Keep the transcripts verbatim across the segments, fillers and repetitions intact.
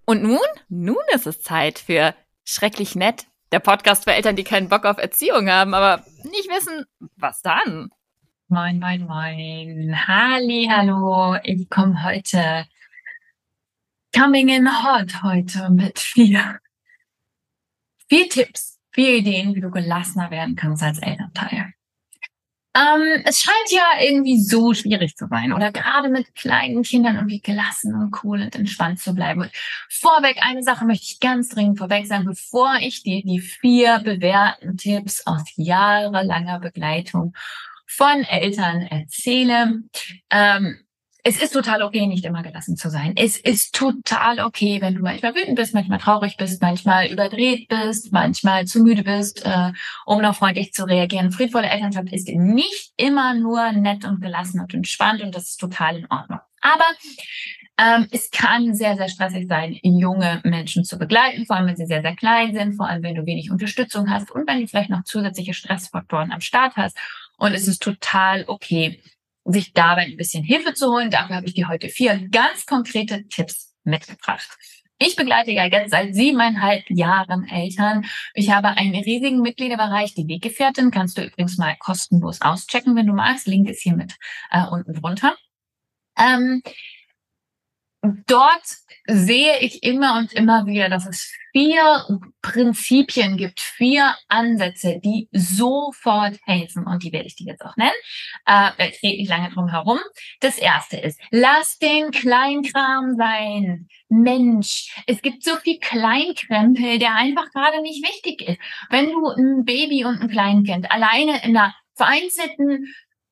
Und nun? Nun ist es Zeit für Schrecklich Nett, der Podcast für Eltern, die keinen Bock auf Erziehung haben, aber nicht wissen, was dann. Moin, moin, moin. Halli, hallo. Ich komme heute coming in hot heute mit vier, vier Tipps, vier Ideen, wie du gelassener werden kannst als Elternteil. Ähm, es scheint ja irgendwie so schwierig zu sein oder gerade mit kleinen Kindern irgendwie gelassen und cool und entspannt zu bleiben. Und vorweg, eine Sache möchte ich ganz dringend vorweg sagen, bevor ich dir die vier bewährten Tipps aus jahrelanger Begleitung von Eltern erzähle. Ähm, es ist total okay, nicht immer gelassen zu sein. Es ist total okay, wenn du manchmal wütend bist, manchmal traurig bist, manchmal überdreht bist, manchmal zu müde bist, äh, um noch freundlich zu reagieren. Friedvolle Elternschaft ist nicht immer nur nett und gelassen und entspannt und das ist total in Ordnung. Aber ähm, es kann sehr, sehr stressig sein, junge Menschen zu begleiten, vor allem wenn sie sehr, sehr klein sind, vor allem wenn du wenig Unterstützung hast und wenn du vielleicht noch zusätzliche Stressfaktoren am Start hast. Und es ist total okay, sich dabei ein bisschen Hilfe zu holen. Dafür habe ich dir heute vier ganz konkrete Tipps mitgebracht. Ich begleite ja jetzt seit siebeneinhalb Jahren Eltern. Ich habe einen riesigen Mitgliederbereich, die Weggefährtin. Kannst du übrigens mal kostenlos auschecken, wenn du magst. Link ist hier mit äh, unten drunter. Ähm, Dort sehe ich immer und immer wieder, dass es vier Prinzipien gibt, vier Ansätze, die sofort helfen. Und die werde ich dir jetzt auch nennen. Äh, ich rede nicht lange drum herum. Das erste ist, lass den Kleinkram sein. Mensch, es gibt so viel Kleinkrempel, der einfach gerade nicht wichtig ist. Wenn du ein Baby und ein Kleinkind alleine in einer vereinzelten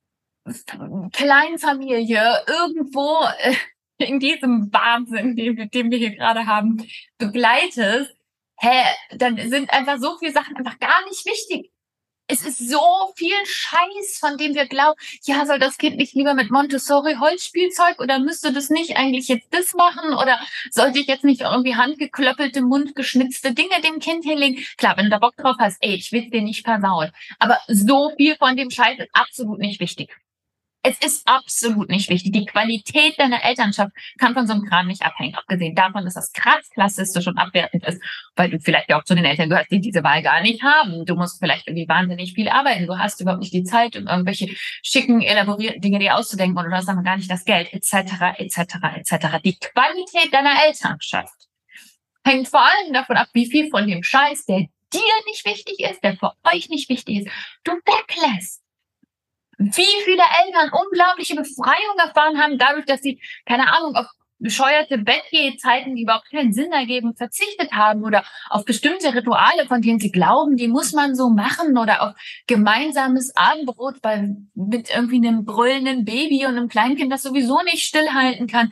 Kleinfamilie irgendwo äh, in diesem Wahnsinn, den, den wir hier gerade haben, begleitest, hä, dann sind einfach so viele Sachen einfach gar nicht wichtig. Es ist so viel Scheiß, von dem wir glauben, ja, soll das Kind nicht lieber mit Montessori-Holzspielzeug oder müsste das nicht eigentlich jetzt das machen oder sollte ich jetzt nicht irgendwie handgeklöppelte, mundgeschnitzte Dinge dem Kind hinlegen? Klar, wenn du da Bock drauf hast, ey, ich will dir nicht versauen. Aber so viel von dem Scheiß ist absolut nicht wichtig. Es ist absolut nicht wichtig. Die Qualität deiner Elternschaft kann von so einem Kram nicht abhängen. Abgesehen davon, dass das krass klassistisch und abwertend ist, weil du vielleicht ja auch zu den Eltern gehörst, die diese Wahl gar nicht haben. Du musst vielleicht irgendwie wahnsinnig viel arbeiten. Du hast überhaupt nicht die Zeit, um irgendwelche schicken, elaborierten Dinge dir auszudenken oder du hast dann gar nicht das Geld, et cetera, et cetera, et cetera. Die Qualität deiner Elternschaft hängt vor allem davon ab, wie viel von dem Scheiß, der dir nicht wichtig ist, der für euch nicht wichtig ist, du weglässt. Wie viele Eltern unglaubliche Befreiung erfahren haben, dadurch, dass sie, keine Ahnung, auf bescheuerte Bettgehzeiten, die überhaupt keinen Sinn ergeben, verzichtet haben oder auf bestimmte Rituale, von denen sie glauben, die muss man so machen oder auf gemeinsames Abendbrot bei, mit irgendwie einem brüllenden Baby und einem Kleinkind, das sowieso nicht stillhalten kann.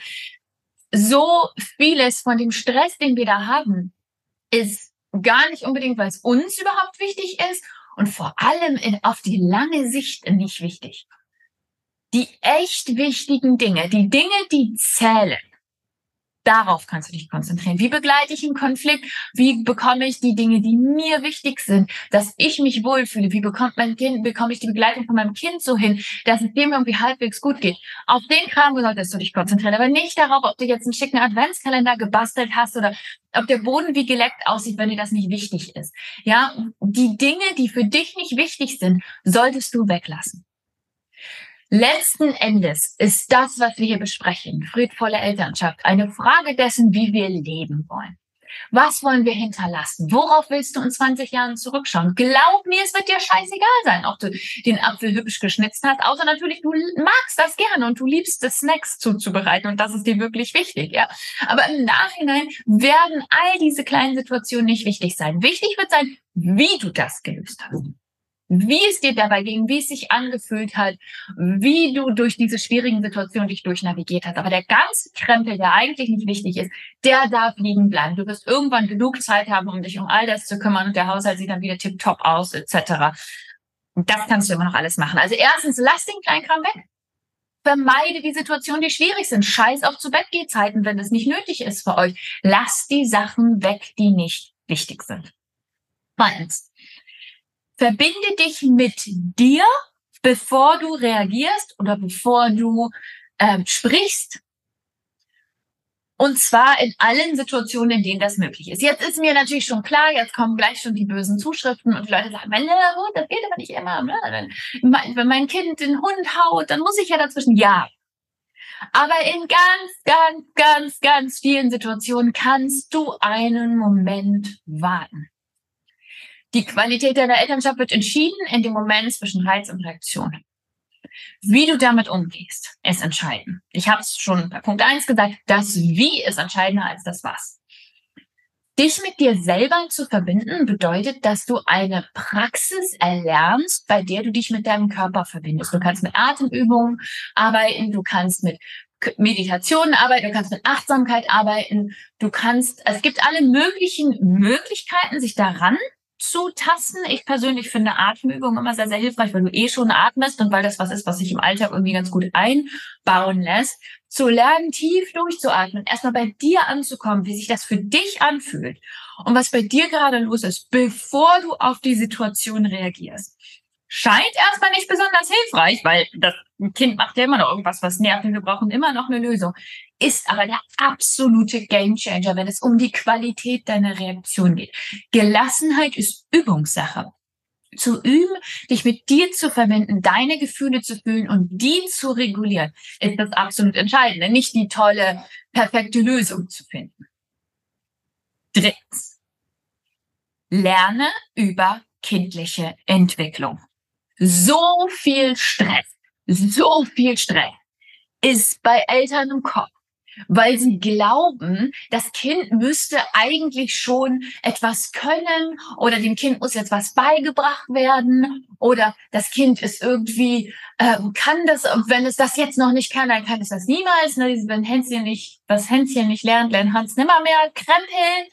So vieles von dem Stress, den wir da haben, ist gar nicht unbedingt, weil es uns überhaupt wichtig ist, und vor allem in, auf die lange Sicht nicht wichtig. Die echt wichtigen Dinge, die Dinge, die zählen, darauf kannst du dich konzentrieren. Wie begleite ich einen Konflikt? Wie bekomme ich die Dinge, die mir wichtig sind, dass ich mich wohlfühle? Wie bekommt mein Kind, bekomme ich die Begleitung von meinem Kind so hin, dass es dem irgendwie halbwegs gut geht? Auf den Kram solltest du dich konzentrieren, aber nicht darauf, ob du jetzt einen schicken Adventskalender gebastelt hast oder ob der Boden wie geleckt aussieht, wenn dir das nicht wichtig ist. Ja, die Dinge, die für dich nicht wichtig sind, solltest du weglassen. Letzten Endes ist das, was wir hier besprechen, friedvolle Elternschaft, eine Frage dessen, wie wir leben wollen. Was wollen wir hinterlassen? Worauf willst du in zwanzig Jahren zurückschauen? Glaub mir, es wird dir scheißegal sein, ob du den Apfel hübsch geschnitzt hast, außer natürlich, du magst das gerne und du liebst es, Snacks zuzubereiten und das ist dir wirklich wichtig, ja. Aber im Nachhinein werden all diese kleinen Situationen nicht wichtig sein. Wichtig wird sein, wie du das gelöst hast. Wie es dir dabei ging, wie es sich angefühlt hat, wie du durch diese schwierigen Situationen dich durchnavigiert hast. Aber der ganze Krempel, der eigentlich nicht wichtig ist, der darf liegen bleiben. Du wirst irgendwann genug Zeit haben, um dich um all das zu kümmern und der Haushalt sieht dann wieder tipptopp aus, et cetera. Und das kannst du immer noch alles machen. Also erstens, lass den Kleinkram weg. Vermeide die Situationen, die schwierig sind. Scheiß auf Zu-Bett-Geh-Zeiten, wenn es nicht nötig ist für euch. Lasst die Sachen weg, die nicht wichtig sind. Zweitens. Verbinde dich mit dir, bevor du reagierst oder bevor du ähm, sprichst. Und zwar in allen Situationen, in denen das möglich ist. Jetzt ist mir natürlich schon klar, jetzt kommen gleich schon die bösen Zuschriften und die Leute sagen, wenn der Hund, das geht aber nicht immer. Ne? Wenn, wenn mein Kind den Hund haut, dann muss ich ja dazwischen. Ja. Aber in ganz, ganz, ganz, ganz vielen Situationen kannst du einen Moment warten. Die Qualität deiner Elternschaft wird entschieden in dem Moment zwischen Reiz und Reaktion. Wie du damit umgehst, ist entscheidend. Ich habe es schon bei Punkt eins gesagt, das Wie ist entscheidender als das Was. Dich mit dir selber zu verbinden, bedeutet, dass du eine Praxis erlernst, bei der du dich mit deinem Körper verbindest. Du kannst mit Atemübungen arbeiten, du kannst mit Meditation arbeiten, du kannst mit Achtsamkeit arbeiten, du kannst, es gibt alle möglichen Möglichkeiten, sich daran zu tasten. Ich persönlich finde Atemübungen immer sehr, sehr hilfreich, weil du eh schon atmest und weil das was ist, was sich im Alltag irgendwie ganz gut einbauen lässt. Zu lernen, tief durchzuatmen, erstmal bei dir anzukommen, wie sich das für dich anfühlt und was bei dir gerade los ist, bevor du auf die Situation reagierst. Scheint erstmal nicht besonders hilfreich, weil das Kind macht ja immer noch irgendwas, was nervt und wir brauchen immer noch eine Lösung. Ist aber der absolute Gamechanger, wenn es um die Qualität deiner Reaktion geht. Gelassenheit ist Übungssache. Zu üben, dich mit dir zu verbinden, deine Gefühle zu fühlen und die zu regulieren, ist das absolut Entscheidende, nicht die tolle, perfekte Lösung zu finden. Drittens. Lerne über kindliche Entwicklung. So viel Stress, so viel Stress ist bei Eltern im Kopf, weil sie glauben, das Kind müsste eigentlich schon etwas können oder dem Kind muss jetzt was beigebracht werden oder das Kind ist irgendwie, äh, kann das, wenn es das jetzt noch nicht kann, dann kann es das niemals. Ne? Wenn Hänschen nicht, was Hänschen nicht lernt, lernt Hans nimmermehr. Krempel.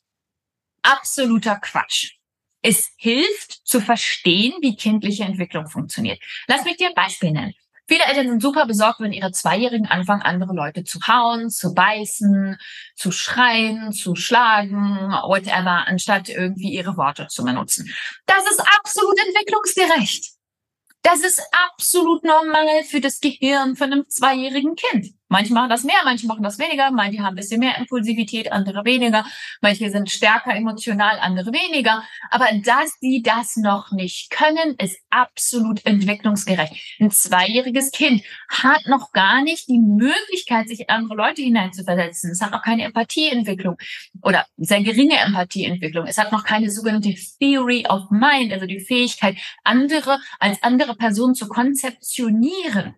Absoluter Quatsch. Es hilft zu verstehen, wie kindliche Entwicklung funktioniert. Lass mich dir ein Beispiel nennen. Viele Eltern sind super besorgt, wenn ihre Zweijährigen anfangen, andere Leute zu hauen, zu beißen, zu schreien, zu schlagen, whatever, anstatt irgendwie ihre Worte zu benutzen. Das ist absolut entwicklungsgerecht. Das ist absolut normal für das Gehirn von einem zweijährigen Kind. Manche machen das mehr, manche machen das weniger, manche haben ein bisschen mehr Impulsivität, andere weniger, manche sind stärker emotional, andere weniger. Aber dass sie das noch nicht können, ist absolut entwicklungsgerecht. Ein zweijähriges Kind hat noch gar nicht die Möglichkeit, sich in andere Leute hineinzuversetzen. Es hat noch keine Empathieentwicklung oder sehr geringe Empathieentwicklung. Es hat noch keine sogenannte Theory of Mind, also die Fähigkeit, andere als andere Personen zu konzeptionieren.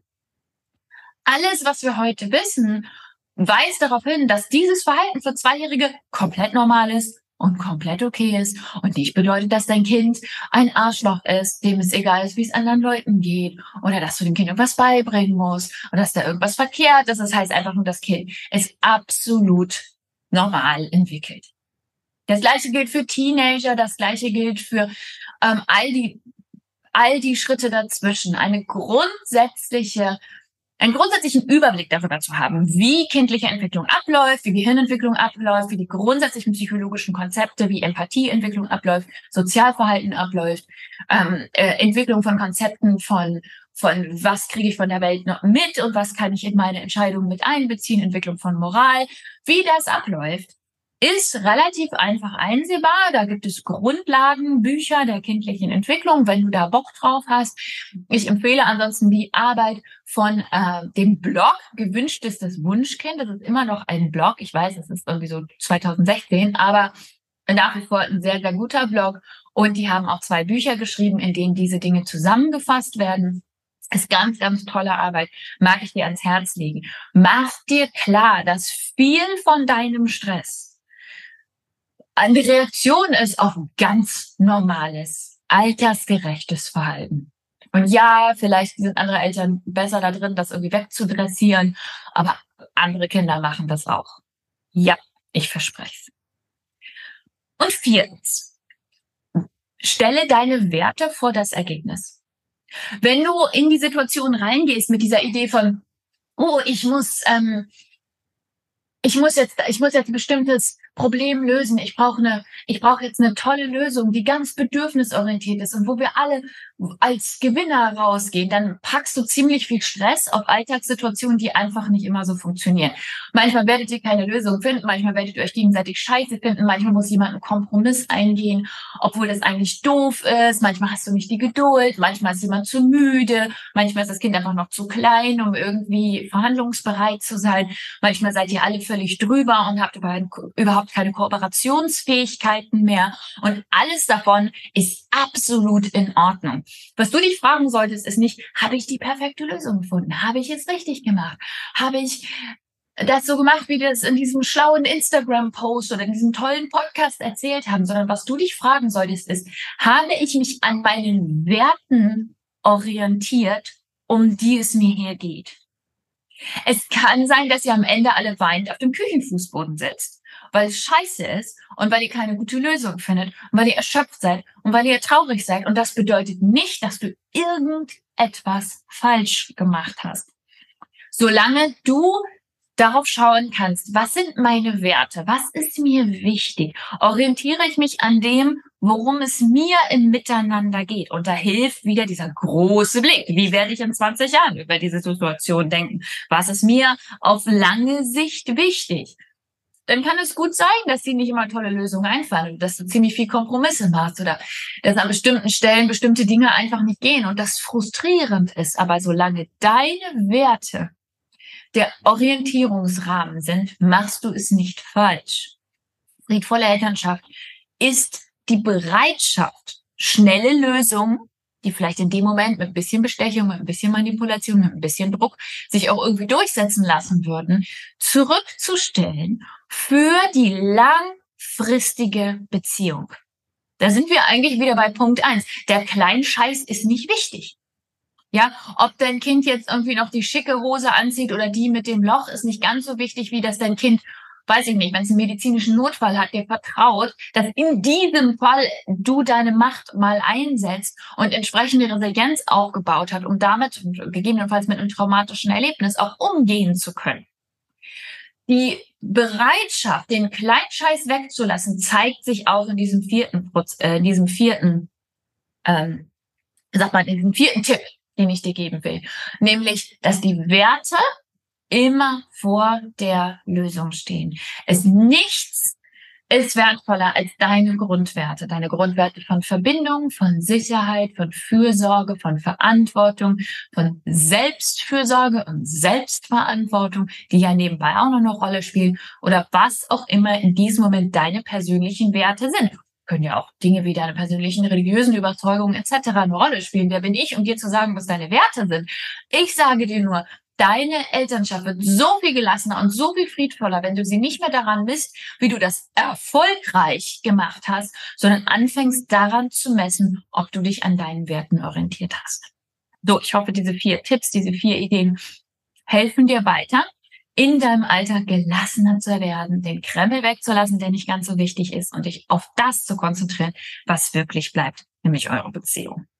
Alles, was wir heute wissen, weist darauf hin, dass dieses Verhalten für Zweijährige komplett normal ist und komplett okay ist und nicht bedeutet, dass dein Kind ein Arschloch ist, dem es egal ist, wie es anderen Leuten geht oder dass du dem Kind irgendwas beibringen musst oder dass da irgendwas verkehrt ist. Das heißt einfach nur, das Kind ist absolut normal entwickelt. Das Gleiche gilt für Teenager, das Gleiche gilt für ähm, all die all die Schritte dazwischen. Eine grundsätzliche einen grundsätzlichen Überblick darüber zu haben, wie kindliche Entwicklung abläuft, wie Gehirnentwicklung abläuft, wie die grundsätzlichen psychologischen Konzepte, wie Empathieentwicklung abläuft, Sozialverhalten abläuft, ähm, äh, Entwicklung von Konzepten von von was kriege ich von der Welt noch mit und was kann ich in meine Entscheidungen mit einbeziehen, Entwicklung von Moral, wie das abläuft, ist relativ einfach einsehbar. Da gibt es Grundlagenbücher der kindlichen Entwicklung, wenn du da Bock drauf hast. Ich empfehle ansonsten die Arbeit von äh, dem Blog Gewünscht ist das Wunschkind. Das ist immer noch ein Blog. Ich weiß, es ist irgendwie so zwanzig sechzehn, aber nach wie vor ein sehr, sehr guter Blog. Und die haben auch zwei Bücher geschrieben, in denen diese Dinge zusammengefasst werden. Ist ganz, ganz tolle Arbeit. Mag ich dir ans Herz legen. Mach dir klar, dass viel von deinem Stress eine Reaktion ist auf ganz normales, altersgerechtes Verhalten. Und ja, vielleicht sind andere Eltern besser da drin, das irgendwie wegzudressieren, aber andere Kinder machen das auch. Ja, ich verspreche es. Und viertens, stelle deine Werte vor das Ergebnis. Wenn du in die Situation reingehst mit dieser Idee von, oh, ich muss, ähm, ich muss jetzt, ich muss jetzt ein bestimmtes Problem lösen. Ich brauche eine, ich brauche jetzt eine tolle Lösung, die ganz bedürfnisorientiert ist und wo wir alle als Gewinner rausgehen, dann packst du ziemlich viel Stress auf Alltagssituationen, die einfach nicht immer so funktionieren. Manchmal werdet ihr keine Lösung finden, manchmal werdet ihr euch gegenseitig scheiße finden, manchmal muss jemand einen Kompromiss eingehen, obwohl das eigentlich doof ist, manchmal hast du nicht die Geduld, manchmal ist jemand zu müde, manchmal ist das Kind einfach noch zu klein, um irgendwie verhandlungsbereit zu sein, manchmal seid ihr alle völlig drüber und habt überhaupt keine Kooperationsfähigkeiten mehr und alles davon ist absolut in Ordnung. Was du dich fragen solltest, ist nicht, habe ich die perfekte Lösung gefunden? Habe ich es richtig gemacht? Habe ich das so gemacht, wie wir es in diesem schlauen Instagram-Post oder in diesem tollen Podcast erzählt haben? Sondern was du dich fragen solltest, ist, habe ich mich an meinen Werten orientiert, um die es mir hier geht? Es kann sein, dass ihr am Ende alle weinend auf dem Küchenfußboden sitzt, weil es scheiße ist und weil ihr keine gute Lösung findet und weil ihr erschöpft seid und weil ihr traurig seid. Und das bedeutet nicht, dass du irgendetwas falsch gemacht hast. Solange du darauf schauen kannst, was sind meine Werte, was ist mir wichtig, orientiere ich mich an dem, worum es mir im Miteinander geht. Und da hilft wieder dieser große Blick. Wie werde ich in zwanzig Jahren über diese Situation denken? Was ist mir auf lange Sicht wichtig? Dann kann es gut sein, dass dir nicht immer tolle Lösungen einfallen, dass du ziemlich viel Kompromisse machst oder dass an bestimmten Stellen bestimmte Dinge einfach nicht gehen und das frustrierend ist. Aber solange deine Werte der Orientierungsrahmen sind, machst du es nicht falsch. Friedvolle Elternschaft ist die Bereitschaft, schnelle Lösungen, die vielleicht in dem Moment mit ein bisschen Bestechung, mit ein bisschen Manipulation, mit ein bisschen Druck sich auch irgendwie durchsetzen lassen würden, zurückzustellen für die langfristige Beziehung. Da sind wir eigentlich wieder bei Punkt eins. Der Kleinscheiß ist nicht wichtig. Ja, ob dein Kind jetzt irgendwie noch die schicke Hose anzieht oder die mit dem Loch, ist nicht ganz so wichtig, wie dass dein Kind, weiß ich nicht, wenn es einen medizinischen Notfall hat, dir vertraut, dass in diesem Fall du deine Macht mal einsetzt und entsprechende Resilienz aufgebaut hat, um damit gegebenenfalls mit einem traumatischen Erlebnis auch umgehen zu können. Die Bereitschaft, den Kleinscheiß wegzulassen, zeigt sich auch in diesem vierten, äh, in diesem vierten, ähm, sag mal, in diesem vierten Tipp, den ich dir geben will. Nämlich, dass die Werte immer vor der Lösung stehen. Es nichts ist wertvoller als deine Grundwerte. Deine Grundwerte von Verbindung, von Sicherheit, von Fürsorge, von Verantwortung, von Selbstfürsorge und Selbstverantwortung, die ja nebenbei auch noch eine Rolle spielen, oder was auch immer in diesem Moment deine persönlichen Werte sind. Können ja auch Dinge wie deine persönlichen religiösen Überzeugungen et cetera eine Rolle spielen. Wer bin ich, um dir zu sagen, was deine Werte sind? Ich sage dir nur, deine Elternschaft wird so viel gelassener und so viel friedvoller, wenn du sie nicht mehr daran misst, wie du das erfolgreich gemacht hast, sondern anfängst daran zu messen, ob du dich an deinen Werten orientiert hast. So, ich hoffe, diese vier Tipps, diese vier Ideen helfen dir weiter, in deinem Alltag gelassener zu werden, den Krempel wegzulassen, der nicht ganz so wichtig ist, und dich auf das zu konzentrieren, was wirklich bleibt, nämlich eure Beziehung.